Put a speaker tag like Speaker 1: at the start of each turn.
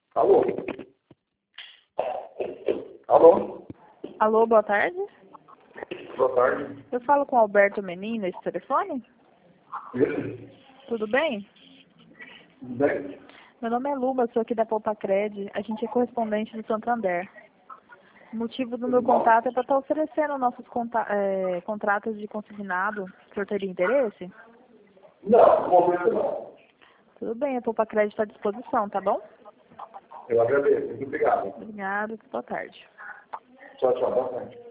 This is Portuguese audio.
Speaker 1: Alô? Alô?
Speaker 2: Alô, boa tarde.
Speaker 1: Boa tarde.
Speaker 2: Eu falo com o Alberto Menin nesse telefone?
Speaker 1: Isso?
Speaker 2: Tudo bem?
Speaker 1: Tudo bem?
Speaker 2: Meu nome é Luba, sou aqui da Poupa-Cred. A gente é correspondente do Santander. O motivo do meu
Speaker 1: Tudo bom?
Speaker 2: contato é para estar oferecendo nossos contratos de consignado. O senhor teria interesse?
Speaker 1: Não, no momento não.
Speaker 2: Tudo bem, a Poupa-Cred está à disposição, tá bom?
Speaker 1: Eu agradeço. Muito obrigado.
Speaker 2: Obrigada, boa tarde.
Speaker 1: Tchau, tchau. Boa tarde.